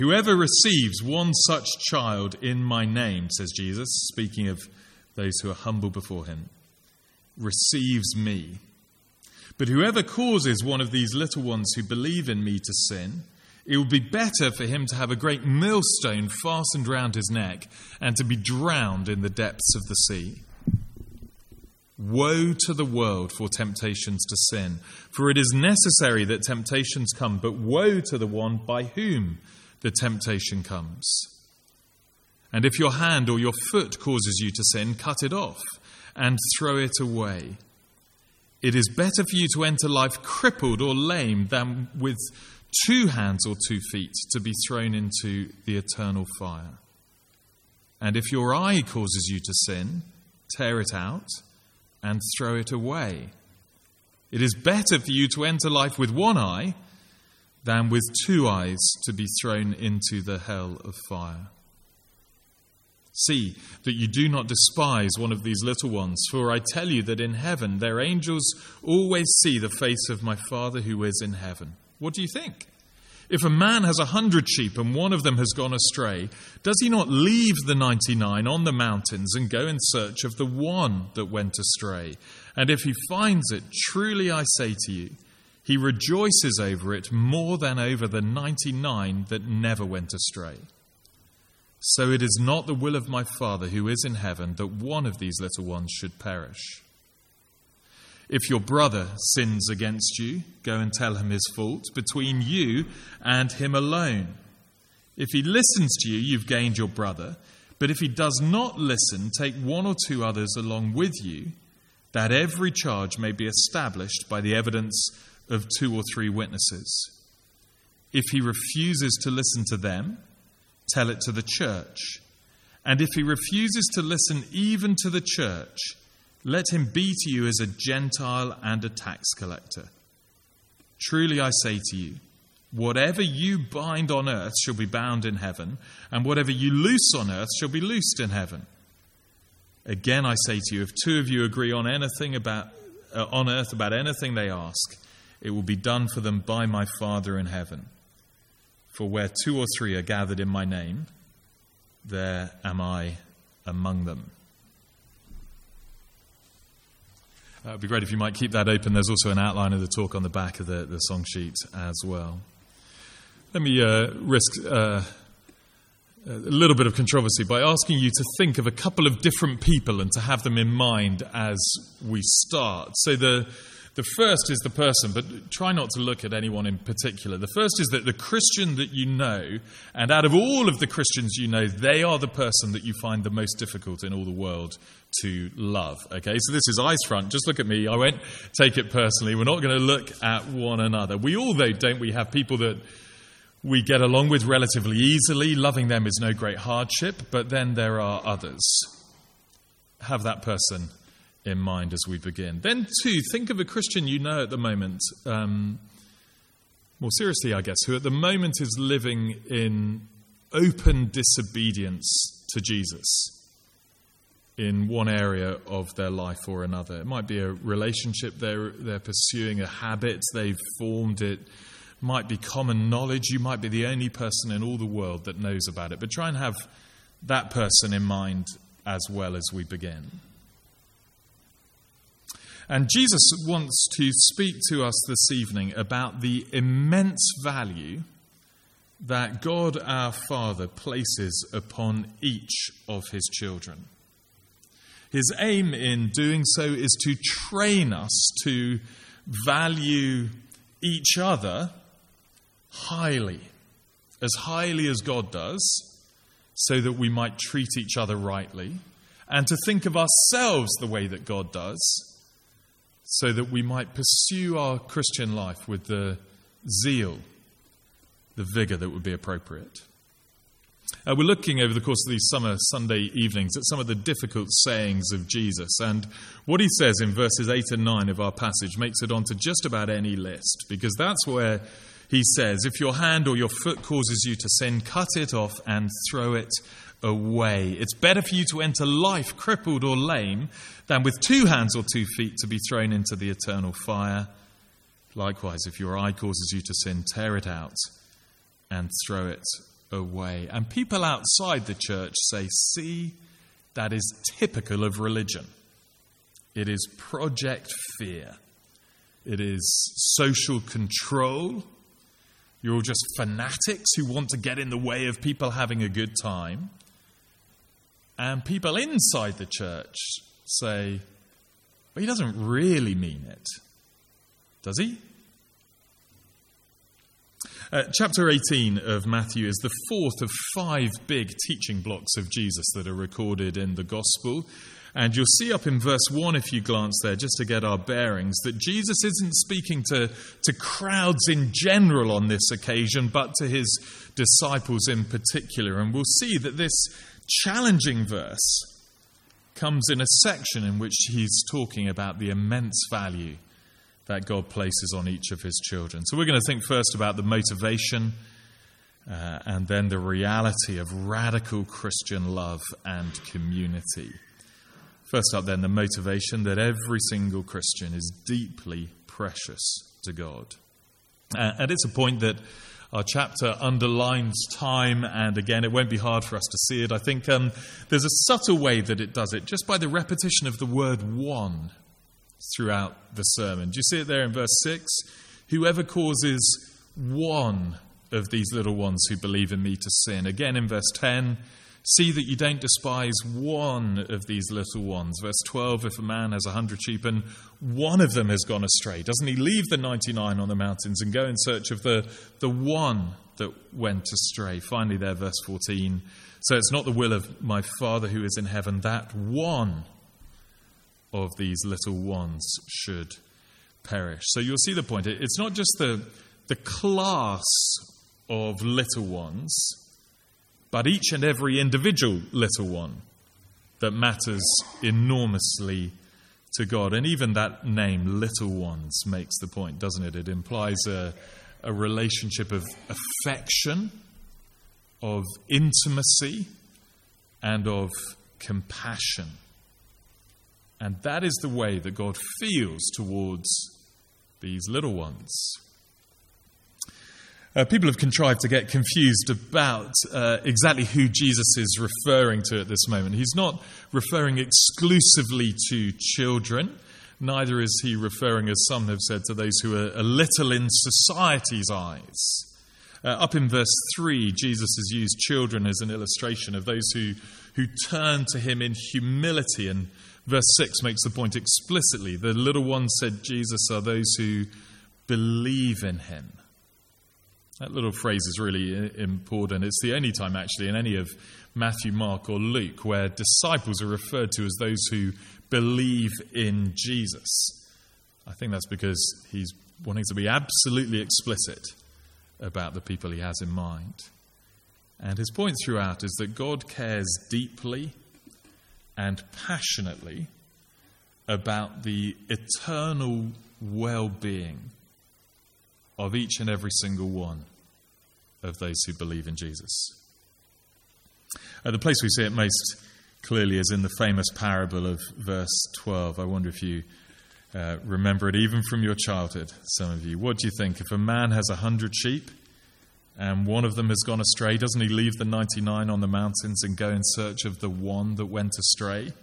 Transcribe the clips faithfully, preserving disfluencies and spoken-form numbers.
Whoever receives one such child in my name, says Jesus, speaking of those who are humble before him, receives me. But whoever causes one of these little ones who believe in me to sin, it would be better for him to have a great millstone fastened round his neck and to be drowned in the depths of the sea. Woe to the world for temptations to sin, for it is necessary that temptations come, but woe to the one by whom the temptation comes. And if your hand or your foot causes you to sin, cut it off and throw it away. It is better for you to enter life crippled or lame than with two hands or two feet to be thrown into the eternal fire. And if your eye causes you to sin, tear it out and throw it away. It is better for you to enter life with one eye than with two eyes to be thrown into the hell of fire. See that you do not despise one of these little ones, for I tell you that in heaven their angels always see the face of my Father who is in heaven. What do you think? If a man has a hundred sheep and one of them has gone astray, does he not leave the ninety-nine on the mountains and go in search of the one that went astray? And if he finds it, truly I say to you, he rejoices over it more than over the ninety-nine that never went astray. So it is not the will of my Father who is in heaven that one of these little ones should perish. If your brother sins against you, go and tell him his fault between you and him alone. If he listens to you, you've gained your brother. But if he does not listen, take one or two others along with you, that every charge may be established by the evidence of two or three witnesses. If he refuses to listen to them, tell it to the church. And if he refuses to listen even to the church, let him be to you as a Gentile and a tax collector. Truly I say to you, whatever you bind on earth shall be bound in heaven, and whatever you loose on earth shall be loosed in heaven. Again I say to you, if two of you agree on anything about uh, on earth about anything they ask, it will be done for them by my Father in heaven. For where two or three are gathered in my name, there am I among them. Uh, it would be great if you might keep that open. There's also an outline of the talk on the back of the, the song sheet as well. Let me uh, risk uh, a little bit of controversy by asking you to think of a couple of different people and to have them in mind as we start. So the The first is the person, but try not to look at anyone in particular. The first is that the Christian that you know, and out of all of the Christians you know, they are the person that you find the most difficult in all the world to love. Okay, so this is Ice Front. Just look at me. I won't take it personally. We're not going to look at one another. We all, though, don't we, have people that we get along with relatively easily. Loving them is no great hardship, but then there are others. Have that person in mind as we begin. Then, two, think of a Christian you know at the moment, um, more seriously, I guess, who at the moment is living in open disobedience to Jesus in one area of their life or another. It might be a relationship they're, they're pursuing, a habit they've formed. It might be common knowledge. You might be the only person in all the world that knows about it. But try and have that person in mind as well as we begin. And Jesus wants to speak to us this evening about the immense value that God our Father places upon each of his children. His aim in doing so is to train us to value each other highly, as highly as God does, so that we might treat each other rightly, and to think of ourselves the way that God does, so that we might pursue our Christian life with the zeal, the vigour that would be appropriate. Uh, we're looking over the course of these summer Sunday evenings at some of the difficult sayings of Jesus, and what he says in verses eight and nine of our passage makes it onto just about any list, because that's where he says, if your hand or your foot causes you to sin, cut it off and throw it away. It's better for you to enter life crippled or lame than with two hands or two feet to be thrown into the eternal fire. Likewise, if your eye causes you to sin, tear it out and throw it away. And people outside the church say, see, that is typical of religion. It is project fear. It is social control. You're all just fanatics who want to get in the way of people having a good time. And people inside the church say, but he doesn't really mean it, does he? Uh, chapter eighteen of Matthew is the fourth of five big teaching blocks of Jesus that are recorded in the Gospel. And you'll see up in verse one, if you glance there, just to get our bearings, that Jesus isn't speaking to, to crowds in general on this occasion, but to his disciples in particular. And we'll see that this challenging verse comes in a section in which he's talking about the immense value that God places on each of his children. So we're going to think first about the motivation uh, and then the reality of radical Christian love and community. First up then, the motivation that every single Christian is deeply precious to God. Uh, and it's a point that our chapter underlines time, and again, it won't be hard for us to see it. I think um, there's a subtle way that it does it, just by the repetition of the word one throughout the sermon. Do you see it there in verse six? Whoever causes one of these little ones who believe in me to sin. Again in verse ten, see that you don't despise one of these little ones. Verse twelve, if a man has a hundred sheep and one of them has gone astray, doesn't he leave the ninety-nine on the mountains and go in search of the, the one that went astray? Finally there, verse fourteen, so it's not the will of my Father who is in heaven that one of these little ones should perish. So you'll see the point. It's not just the, the class of little ones, but each and every individual little one that matters enormously to God. And even that name, little ones, makes the point, doesn't it? It implies a, a relationship of affection, of intimacy, and of compassion. And that is the way that God feels towards these little ones. Uh, people have contrived to get confused about uh, exactly who Jesus is referring to at this moment. He's not referring exclusively to children. Neither is he referring, as some have said, to those who are a little in society's eyes. Uh, up in verse three, Jesus has used children as an illustration of those who, who turn to him in humility. And verse six makes the point explicitly. The little ones, said Jesus, are those who believe in him. That little phrase is really important. It's the only time, actually, in any of Matthew, Mark, or Luke where disciples are referred to as those who believe in Jesus. I think that's because he's wanting to be absolutely explicit about the people he has in mind. And his point throughout is that God cares deeply and passionately about the eternal well-being of each and every single one of those who believe in Jesus. Uh, the place we see it most clearly is in the famous parable of verse twelve. I wonder if you uh, remember it even from your childhood, some of you. What do you think? If a man has a hundred sheep and one of them has gone astray, doesn't he leave the ninety-nine on the mountains and go in search of the one that went astray?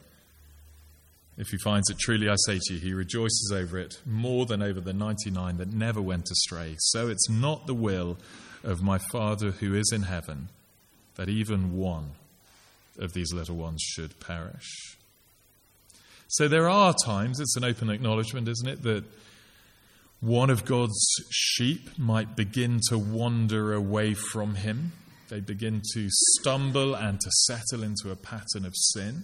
If he finds it, truly I say to you, he rejoices over it more than over the ninety-nine that never went astray. So it's not the will of my Father who is in heaven that even one of these little ones should perish. So there are times, it's an open acknowledgement, isn't it, that one of God's sheep might begin to wander away from him. They begin to stumble and to settle into a pattern of sin.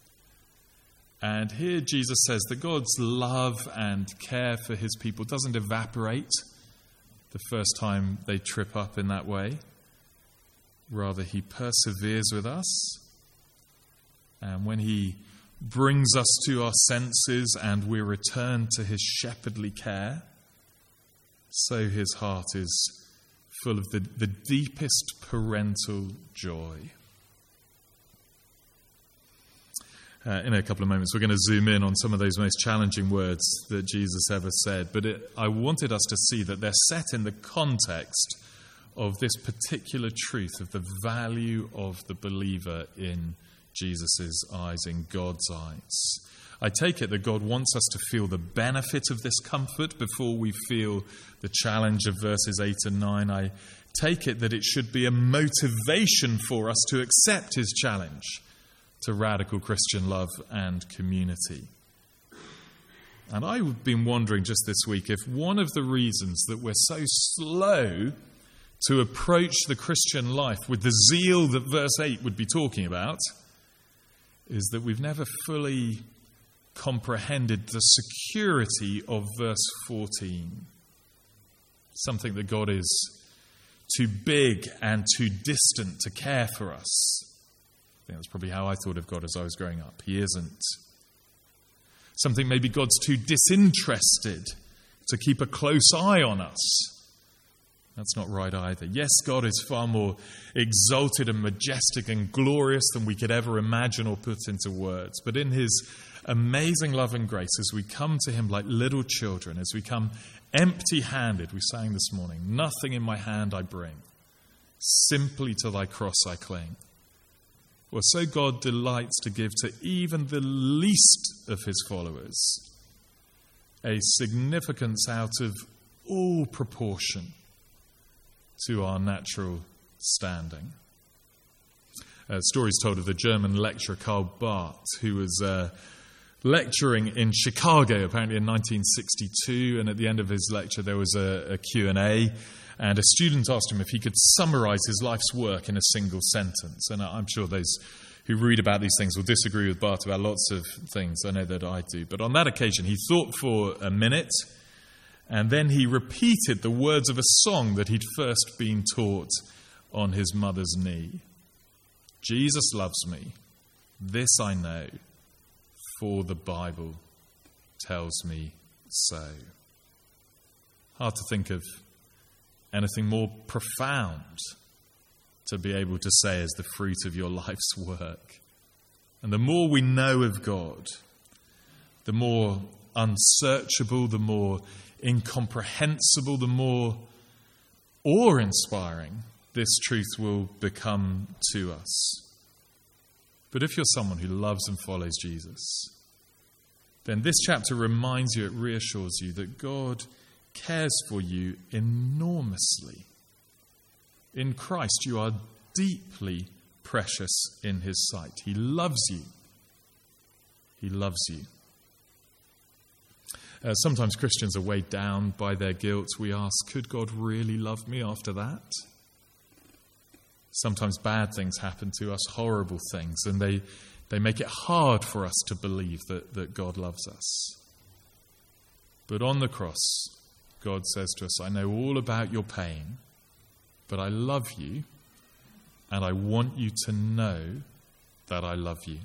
And here Jesus says that God's love and care for his people doesn't evaporate the first time they trip up in that way. Rather, he perseveres with us. And when he brings us to our senses and we return to his shepherdly care, so his heart is full of the, the deepest parental joy. Uh, in a couple of moments, we're going to zoom in on some of those most challenging words that Jesus ever said. But it, I wanted us to see that they're set in the context of this particular truth of the value of the believer in Jesus' eyes, in God's eyes. I take it that God wants us to feel the benefit of this comfort before we feel the challenge of verses eight and nine. I take it that it should be a motivation for us to accept his challenge to radical Christian love and community. And I've been wondering just this week if one of the reasons that we're so slow to approach the Christian life with the zeal that verse eight would be talking about is that we've never fully comprehended the security of verse fourteen. Something that God is too big and too distant to care for us. I think that's probably how I thought of God as I was growing up. He isn't. Something maybe God's too disinterested to keep a close eye on us. That's not right either. Yes, God is far more exalted and majestic and glorious than we could ever imagine or put into words. But in his amazing love and grace, as we come to him like little children, as we come empty-handed, we sang this morning, nothing in my hand I bring, simply to thy cross I cling. Well, so God delights to give to even the least of his followers a significance out of all proportion to our natural standing. Uh, stories told of the German lecturer Karl Barth, who was uh, lecturing in Chicago, apparently in nineteen sixty-two, and at the end of his lecture there was a, a Q and A, and a student asked him if he could summarize his life's work in a single sentence. And I'm sure those who read about these things will disagree with Barth about lots of things. I know that I do. But on that occasion, he thought for a minute, and then he repeated the words of a song that he'd first been taught on his mother's knee. Jesus loves me, this I know, for the Bible tells me so. Hard to think of anything more profound to be able to say as the fruit of your life's work. And the more we know of God, the more unsearchable, the more incomprehensible, the more awe-inspiring this truth will become to us. But if you're someone who loves and follows Jesus, then this chapter reminds you, it reassures you that God cares for you enormously. In Christ, you are deeply precious in his sight. He loves you. He loves you. Uh, sometimes Christians are weighed down by their guilt. We ask, could God really love me after that? Sometimes bad things happen to us, horrible things, and they, they make it hard for us to believe that, that God loves us. But on the cross, God says to us, I know all about your pain, but I love you, and I want you to know that I love you.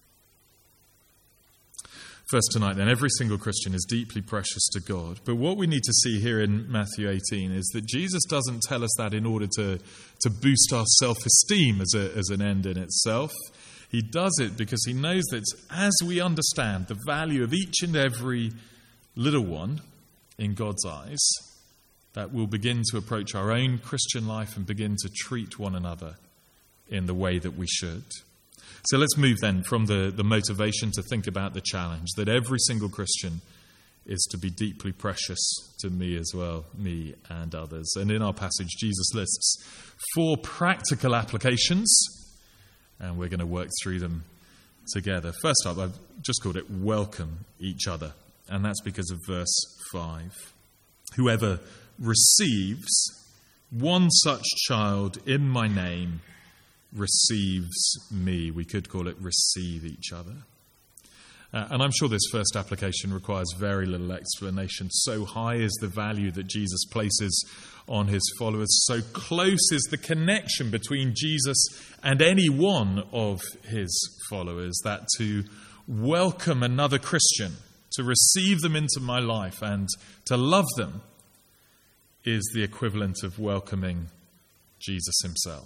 First tonight, then, every single Christian is deeply precious to God. But what we need to see here in Matthew eighteen is that Jesus doesn't tell us that in order to, to boost our self-esteem as, a, as an end in itself. He does it because he knows that as we understand the value of each and every little one in God's eyes, that we'll begin to approach our own Christian life and begin to treat one another in the way that we should. So let's move then from the, the motivation to think about the challenge that every single Christian is to be deeply precious to me as well, me and others. And in our passage, Jesus lists four practical applications, and we're going to work through them together. First up, I've just called it welcome each other, and that's because of verse five. Whoever receives one such child in my name receives me. We could call it receive each other. Uh, and I'm sure this first application requires very little explanation. So high is the value that Jesus places on his followers. So close is the connection between Jesus and any one of his followers that to welcome another Christian, to receive them into my life and to love them is the equivalent of welcoming Jesus himself.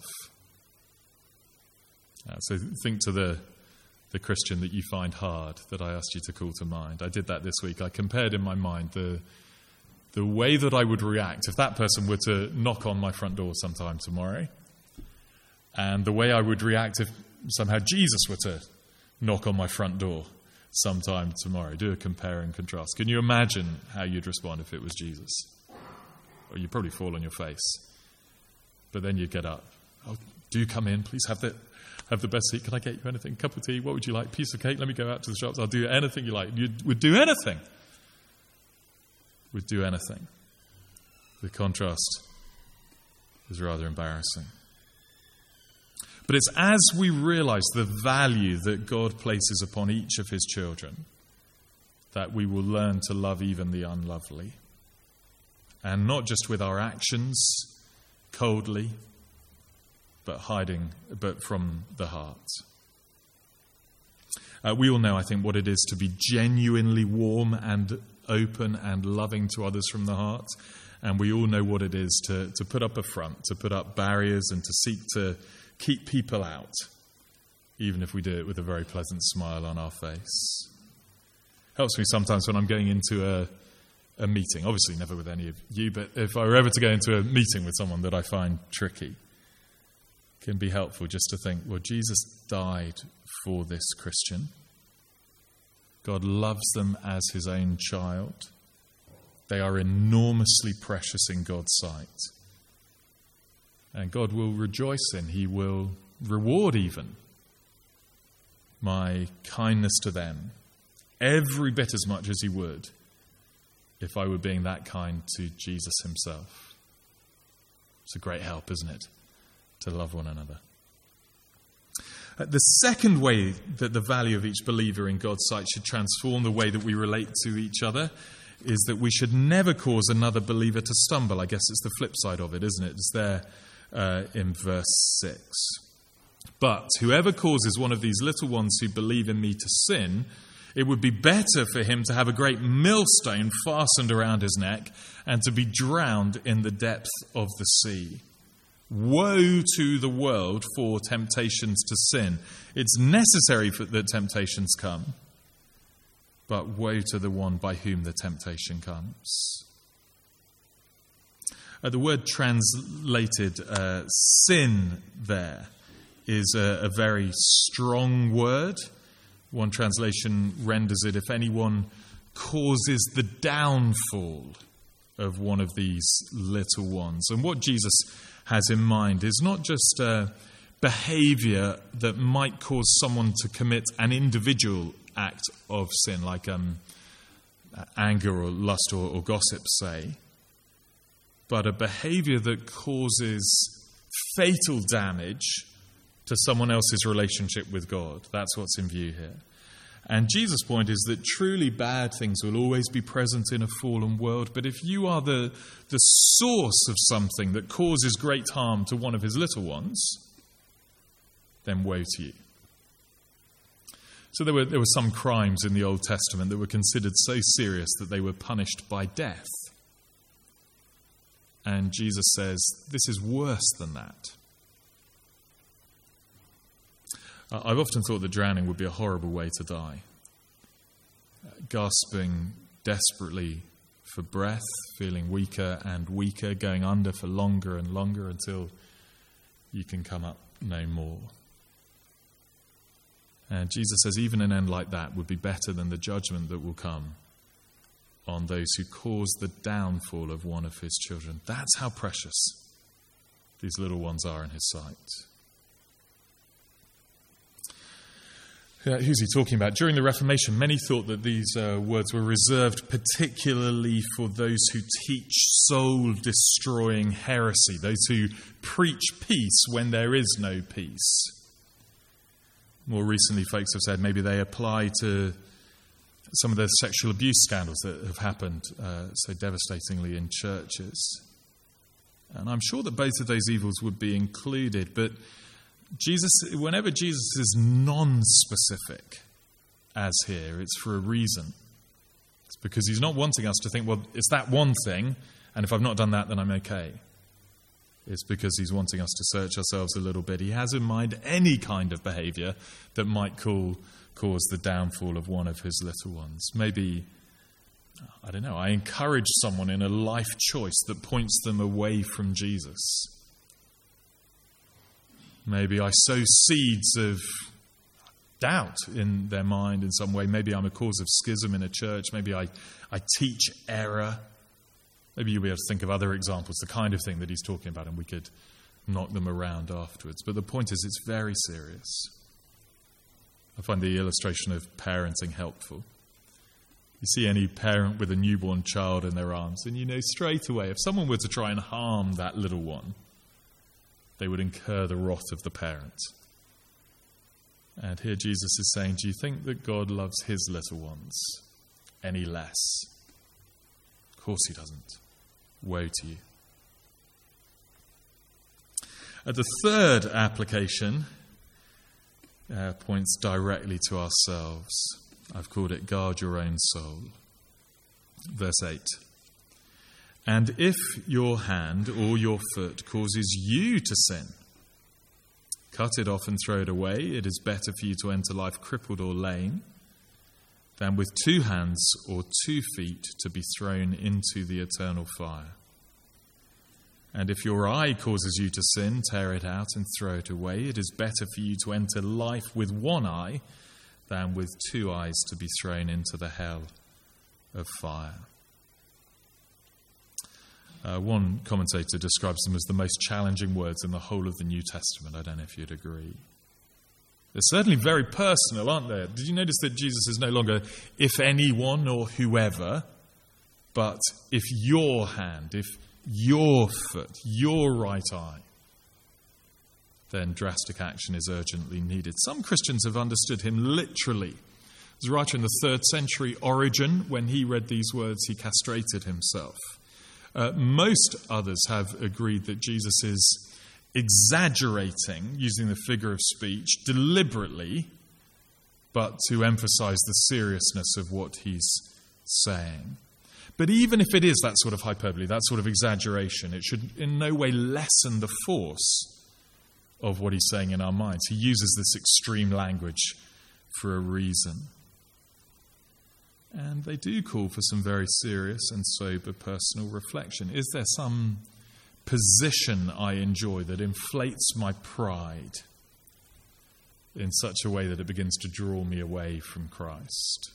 Uh, so think to the, the Christian that you find hard that I asked you to call to mind. I did that this week. I compared in my mind the, the way that I would react if that person were to knock on my front door sometime tomorrow, and the way I would react if somehow Jesus were to knock on my front door sometime tomorrow. Do a compare and contrast. Can you imagine how you'd respond if it was Jesus? Well, you'd probably fall on your face. But then you'd get up. Oh, do you come in? Please have the, have the best seat. Can I get you anything? Cup of tea? What would you like? Piece of cake? Let me go out to the shops. I'll do anything you like. You would do anything. Would do anything. The contrast is rather embarrassing. But it's as we realize the value that God places upon each of his children that we will learn to love even the unlovely. And not just with our actions, coldly, but hiding, but from the heart. Uh, we all know, I think, what it is to be genuinely warm and open and loving to others from the heart. And we all know what it is to, to put up a front, to put up barriers and to seek to keep people out, even if we do it with a very pleasant smile on our face. Helps me sometimes when I'm going into a, a meeting, obviously never with any of you, but if I were ever to go into a meeting with someone that I find tricky, it can be helpful just to think, well, Jesus died for this Christian. God loves them as his own child. They are enormously precious in God's sight. And God will rejoice in, he will reward even my kindness to them every bit as much as he would if I were being that kind to Jesus himself. It's a great help, isn't it, to love one another. Uh, the second way that the value of each believer in God's sight should transform the way that we relate to each other is that we should never cause another believer to stumble. I guess it's the flip side of it, isn't it? It's there uh, in verse six. But whoever causes one of these little ones who believe in me to sin, it would be better for him to have a great millstone fastened around his neck and to be drowned in the depth of the sea. Woe to the world for temptations to sin. It's necessary for that temptations come, but woe to the one by whom the temptation comes. Uh, the word translated uh, sin there is a, a very strong word. One translation renders it, if anyone causes the downfall of one of these little ones. And what Jesus has in mind is not just uh, behavior that might cause someone to commit an individual act of sin, like um, anger or lust or, or gossip, say, but a behavior that causes fatal damage to someone else's relationship with God. That's what's in view here. And Jesus' point is that truly bad things will always be present in a fallen world, but if you are the, the source of something that causes great harm to one of his little ones, then woe to you. So there were, there were some crimes in the Old Testament that were considered so serious that they were punished by death. And Jesus says, this is worse than that. I've often thought that drowning would be a horrible way to die. Gasping desperately for breath, feeling weaker and weaker, going under for longer and longer until you can come up no more. And Jesus says even an end like that would be better than the judgment that will come on those who cause the downfall of one of his children. That's how precious these little ones are in his sight. Uh, who's he talking about? During the Reformation, many thought that these uh, words were reserved particularly for those who teach soul-destroying heresy, those who preach peace when there is no peace. More recently, folks have said maybe they apply to some of the sexual abuse scandals that have happened uh, so devastatingly in churches. And I'm sure that both of those evils would be included, but Jesus, whenever Jesus is non-specific, as here, it's for a reason. It's because he's not wanting us to think, well, it's that one thing, and if I've not done that, then I'm okay. It's because he's wanting us to search ourselves a little bit. He has in mind any kind of behavior that might call, cause the downfall of one of his little ones. Maybe I don't know, I encourage someone in a life choice that points them away from Jesus. Maybe I sow seeds of doubt in their mind in some way. Maybe I'm a cause of schism in a church. Maybe I, I teach error. Maybe you'll be able to think of other examples, the kind of thing that he's talking about, and we could knock them around afterwards. But the point is, it's very serious. I find the illustration of parenting helpful. You see any parent with a newborn child in their arms, and you know straight away, if someone were to try and harm that little one, they would incur the wrath of the parent. And here Jesus is saying, do you think that God loves his little ones any less? Of course he doesn't. Woe to you. Uh, the third application uh, points directly to ourselves. I've called it guard your own soul. Verse eight. And if your hand or your foot causes you to sin, cut it off and throw it away. It is better for you to enter life crippled or lame than with two hands or two feet to be thrown into the eternal fire. And if your eye causes you to sin, tear it out and throw it away. It is better for you to enter life with one eye than with two eyes to be thrown into the hell of fire. Uh, one commentator describes them as the most challenging words in the whole of the New Testament. I don't know if you'd agree. They're certainly very personal, aren't they? Did you notice that Jesus is no longer if anyone or whoever, but if your hand, if your foot, your right eye, then drastic action is urgently needed. Some Christians have understood him literally. There's a writer in the third century, Origen, when he read these words, he castrated himself. Uh, most others have agreed that Jesus is exaggerating, using the figure of speech, deliberately, but to emphasize the seriousness of what he's saying. But even if it is that sort of hyperbole, that sort of exaggeration, it should in no way lessen the force of what he's saying in our minds. He uses this extreme language for a reason. And they do call for some very serious and sober personal reflection. Is there some position I enjoy that inflates my pride in such a way that it begins to draw me away from Christ?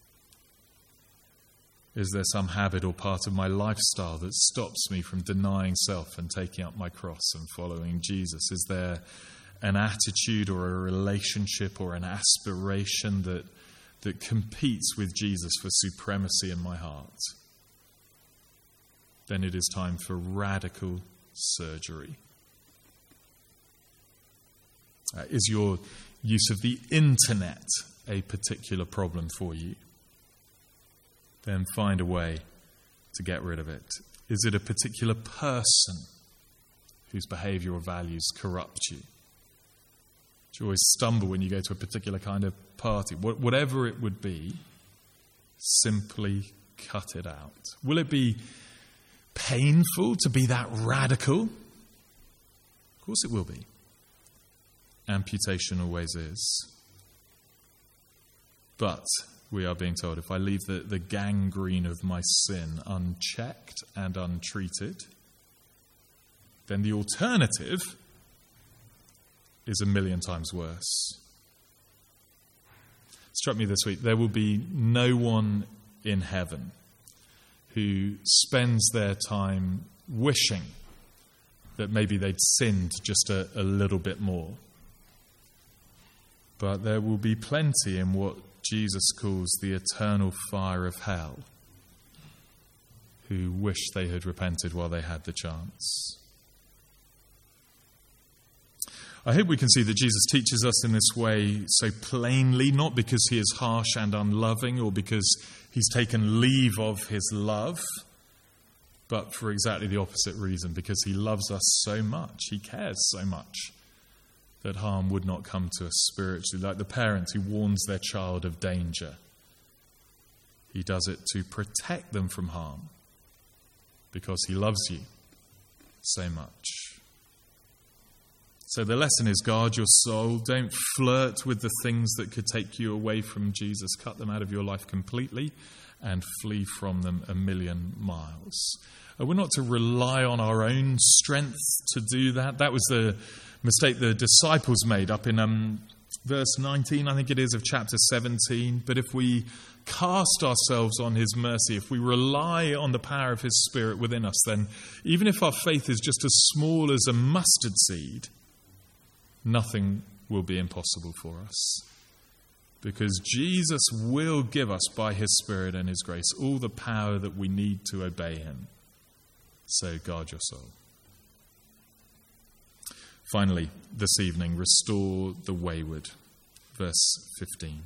Is there some habit or part of my lifestyle that stops me from denying self and taking up my cross and following Jesus? Is there an attitude or a relationship or an aspiration that that competes with Jesus for supremacy in my heart? Then it is time for radical surgery. Uh, is your use of the internet a particular problem for you? Then find a way to get rid of it. Is it a particular person whose behavior or values corrupt you? Do you always stumble when you go to a particular kind of party? Whatever it would be, simply cut it out. Will it be painful to be that radical? Of course it will be. Amputation always is. But we are being told, if I leave the, the gangrene of my sin unchecked and untreated, then the alternative is a million times worse. It struck me this week, there will be no one in heaven who spends their time wishing that maybe they'd sinned just a, a little bit more. But there will be plenty in what Jesus calls the eternal fire of hell who wish they had repented while they had the chance. I hope we can see that Jesus teaches us in this way so plainly, not because he is harsh and unloving or because he's taken leave of his love, but for exactly the opposite reason, because he loves us so much, he cares so much that harm would not come to us spiritually. Like the parent who warns their child of danger, he does it to protect them from harm because he loves you so much. So the lesson is, guard your soul. Don't flirt with the things that could take you away from Jesus. Cut them out of your life completely and flee from them a million miles. Uh, we're not to rely on our own strength to do that. That was the mistake the disciples made up in um, verse nineteen, I think it is, of chapter seventeen. But if we cast ourselves on his mercy, if we rely on the power of his Spirit within us, then even if our faith is just as small as a mustard seed, nothing will be impossible for us. Because Jesus will give us by his Spirit and his grace all the power that we need to obey him. So guard your soul. Finally, this evening, restore the wayward. Verse fifteen.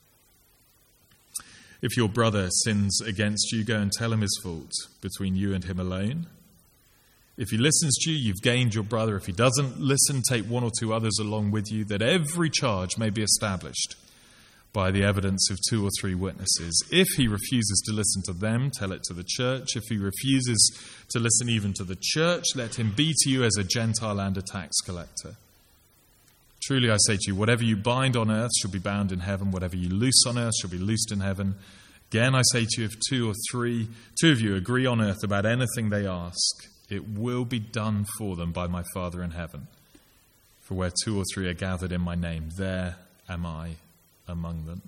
If your brother sins against you, go and tell him his fault between you and him alone. If he listens to you, you've gained your brother. If he doesn't listen, take one or two others along with you, that every charge may be established by the evidence of two or three witnesses. If he refuses to listen to them, tell it to the church. If he refuses to listen even to the church, let him be to you as a Gentile and a tax collector. Truly I say to you, whatever you bind on earth shall be bound in heaven. Whatever you loose on earth shall be loosed in heaven. Again I say to you, if two or three, two of you agree on earth about anything they ask, it will be done for them by my Father in heaven. For where two or three are gathered in my name, there am I among them.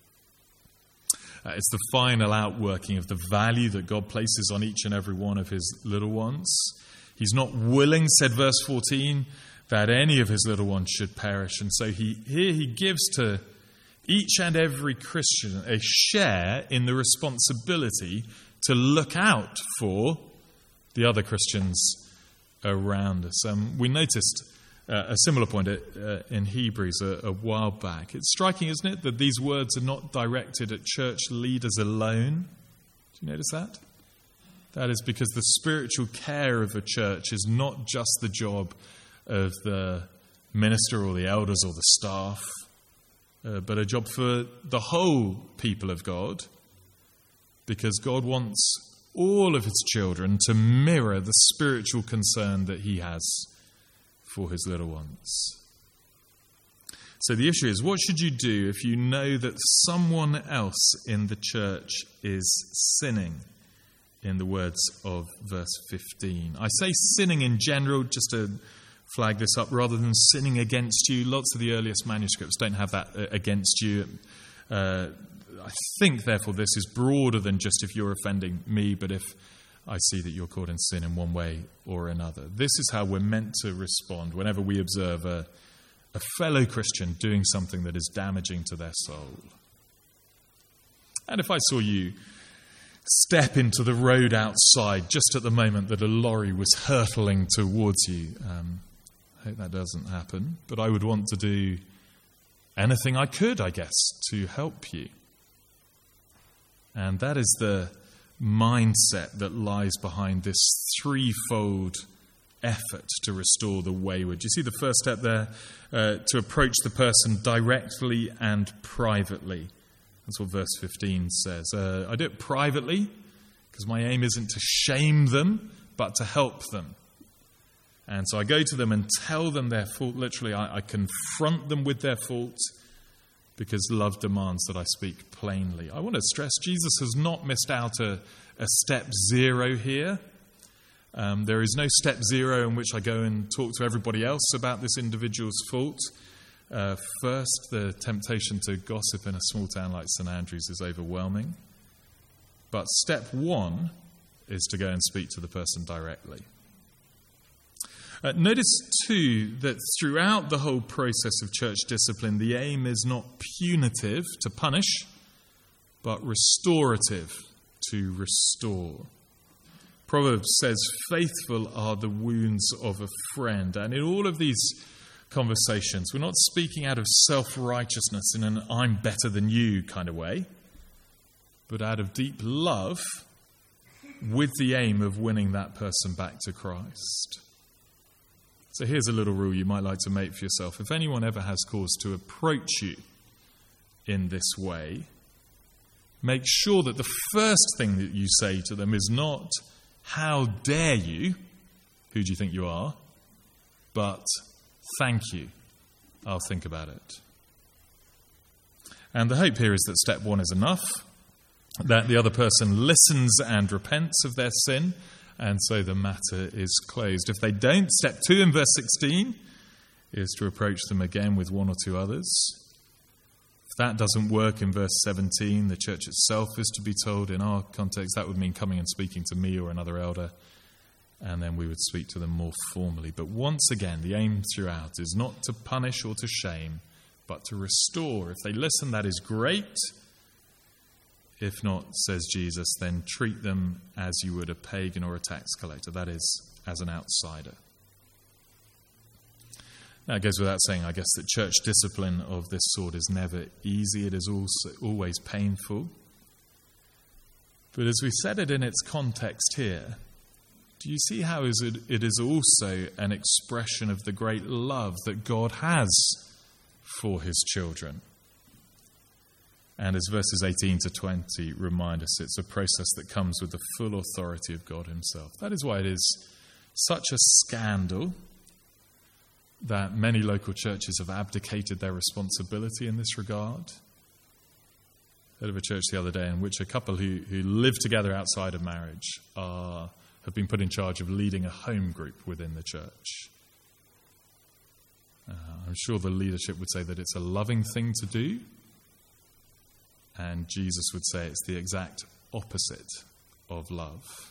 Uh, it's the final outworking of the value that God places on each and every one of his little ones. He's not willing, said verse fourteen, that any of his little ones should perish. And so he here he gives to each and every Christian a share in the responsibility to look out for the other Christians around us. Um, we noticed uh, a similar point uh, in Hebrews a, a while back. It's striking, isn't it, that these words are not directed at church leaders alone. Do you notice that? That is because the spiritual care of a church is not just the job of the minister or the elders or the staff, uh, but a job for the whole people of God, because God wants all of his children to mirror the spiritual concern that he has for his little ones. So the issue is, what should you do if you know that someone else in the church is sinning? In the words of verse fifteen. I say sinning in general, just to flag this up, rather than sinning against you. Lots of the earliest manuscripts don't have that uh, against you. Uh, I think, therefore, this is broader than just if you're offending me, but if I see that you're caught in sin in one way or another. This is how we're meant to respond whenever we observe a, a fellow Christian doing something that is damaging to their soul. And if I saw you step into the road outside just at the moment that a lorry was hurtling towards you, um, I hope that doesn't happen, but I would want to do anything I could, I guess, to help you. And that is the mindset that lies behind this threefold effort to restore the wayward. You see the first step there, uh, to approach the person directly and privately. That's what verse fifteen says. Uh, I do it privately because my aim isn't to shame them, but to help them. And so I go to them and tell them their fault. Literally, I, I confront them with their fault because love demands that I speak plainly. I want to stress Jesus has not missed out a, a step zero here. Um, there is no step zero in which I go and talk to everybody else about this individual's fault. Uh, first, the temptation to gossip in a small town like Saint Andrews is overwhelming. But step one is to go and speak to the person directly. Uh, notice, too, that throughout the whole process of church discipline, the aim is not punitive, to punish, but restorative, to restore. Proverbs says, faithful are the wounds of a friend. And in all of these conversations, we're not speaking out of self-righteousness in an I'm better than you kind of way, but out of deep love with the aim of winning that person back to Christ. So here's a little rule you might like to make for yourself. If anyone ever has cause to approach you in this way, make sure that the first thing that you say to them is not, how dare you, who do you think you are, but thank you, I'll think about it. And the hope here is that step one is enough. that the other person listens and repents of their sin, and so the matter is closed. If they don't, step two in verse sixteen is to approach them again with one or two others. If that doesn't work in verse seventeen, the church itself is to be told. In our context, that would mean coming and speaking to me or another elder, and then we would speak to them more formally. But once again, the aim throughout is not to punish or to shame, but to restore. If they listen, that is great. If not, says Jesus, then treat them as you would a pagan or a tax collector, that is, as an outsider. Now, it goes without saying, I guess, that church discipline of this sort is never easy. It is also always painful. But as we set it in its context here, do you see how is it, it is also an expression of the great love that God has for his children? And as verses eighteen to twenty remind us, it's a process that comes with the full authority of God himself. That is why it is such a scandal that many local churches have abdicated their responsibility in this regard. I heard of a church the other day in which a couple who, who live together outside of marriage are, have been put in charge of leading a home group within the church. Uh, I'm sure the leadership would say that it's a loving thing to do, and Jesus would say it's the exact opposite of love.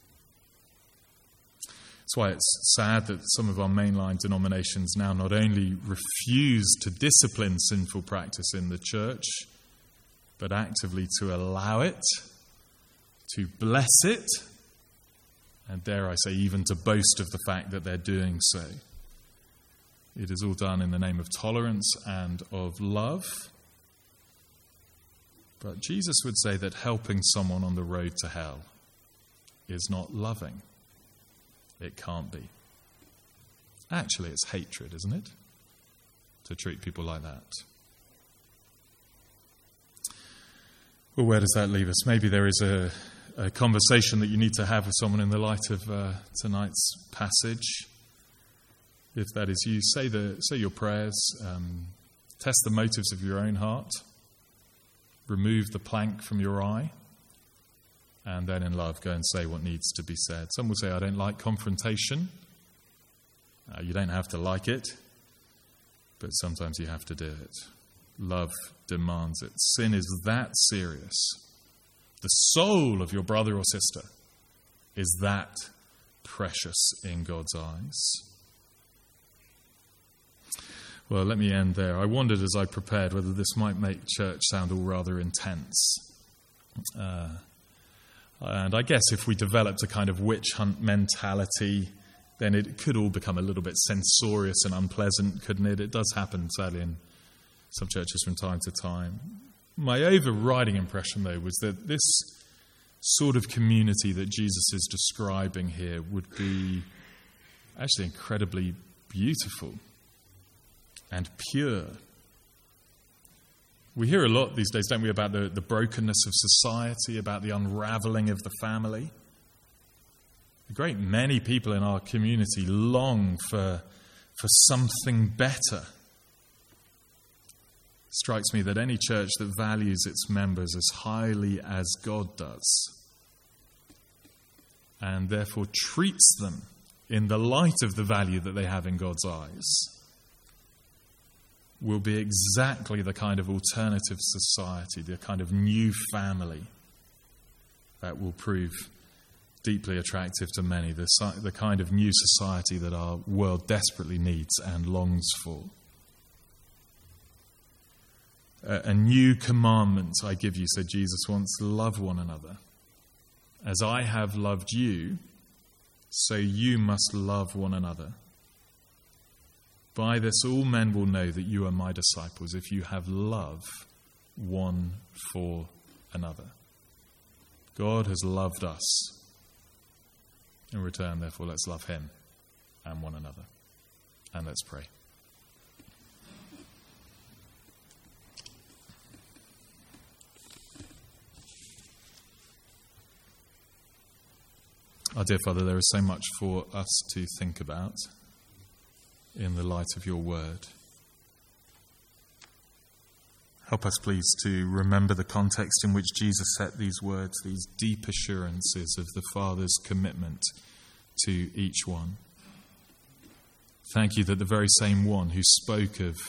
That's why it's sad that some of our mainline denominations now not only refuse to discipline sinful practice in the church, but actively to allow it, to bless it, and dare I say even to boast of the fact that they're doing so. It is all done in the name of tolerance and of love. But Jesus would say that helping someone on the road to hell is not loving. It can't be. Actually, it's hatred, isn't it? To treat people like that. Well, where does that leave us? Maybe there is a, a conversation that you need to have with someone in the light of uh, tonight's passage. If that is you, say, the, say your prayers, um, test the motives of your own heart, remove the plank from your eye, and then in love go and say what needs to be said. Some will say, I don't like confrontation. Uh, you don't have to like it, but sometimes you have to do it. Love demands it. Sin is that serious. The soul of your brother or sister is that precious in God's eyes. Well, let me end there. I wondered as I prepared whether this might make church sound all rather intense. Uh, and I guess if we developed a kind of witch hunt mentality, then it could all become a little bit censorious and unpleasant, couldn't it? It does happen, sadly, in some churches from time to time. My overriding impression, though, was that this sort of community that Jesus is describing here would be actually incredibly beautiful and pure. We hear a lot these days, don't we, about the, the brokenness of society, about the unraveling of the family. A great many people in our community long for, for something better. It strikes me that any church that values its members as highly as God does, and therefore treats them in the light of the value that they have in God's eyes, will be exactly the kind of alternative society, the kind of new family that will prove deeply attractive to many, the, the kind of new society that our world desperately needs and longs for. A, a new commandment I give you, said Jesus once, love one another. As I have loved you, so you must love one another. By this all men will know that you are my disciples, if you have love one for another. God has loved us. In return, therefore, let's love him and one another. And let's pray. Our dear Father, there is so much for us to think about in the light of your word. Help us, please, to remember the context in which Jesus set these words, these deep assurances of the Father's commitment to each one. Thank you that the very same one who spoke of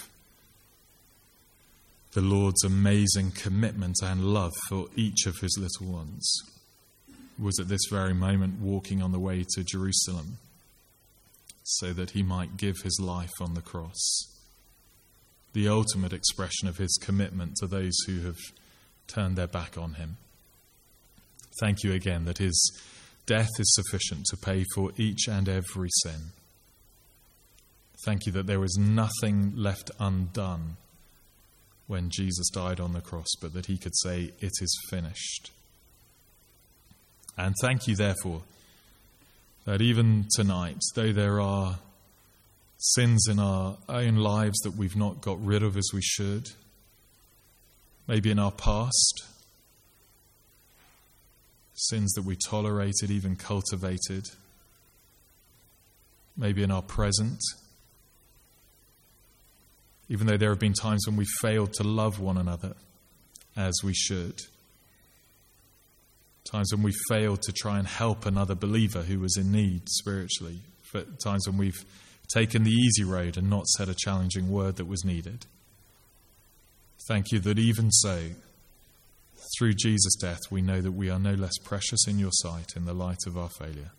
the Lord's amazing commitment and love for each of his little ones was at this very moment walking on the way to Jerusalem so that he might give his life on the cross. The ultimate expression of his commitment to those who have turned their back on him. Thank you again that his death is sufficient to pay for each and every sin. Thank you that there was nothing left undone when Jesus died on the cross, but that he could say, "It is finished." And thank you, therefore, that even tonight, though there are sins in our own lives that we've not got rid of as we should, maybe in our past, sins that we tolerated, even cultivated, maybe in our present, even though there have been times when we failed to love one another as we should, times when we failed to try and help another believer who was in need spiritually, times when we've taken the easy road and not said a challenging word that was needed. Thank you that even so, through Jesus' death, we know that we are no less precious in your sight in the light of our failure.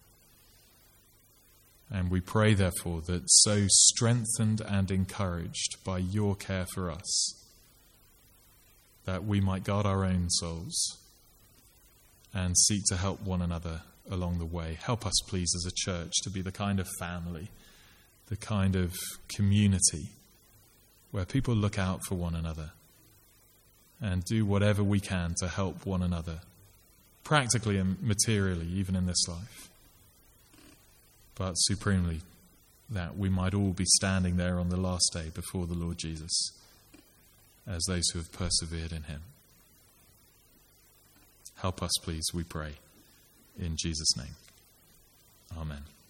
And we pray, therefore, that so strengthened and encouraged by your care for us, that we might guard our own souls and seek to help one another along the way. Help us, please, as a church, to be the kind of family, the kind of community where people look out for one another and do whatever we can to help one another, practically and materially, even in this life. But supremely, that we might all be standing there on the last day before the Lord Jesus as those who have persevered in him. Help us, please, we pray, in Jesus' name. Amen.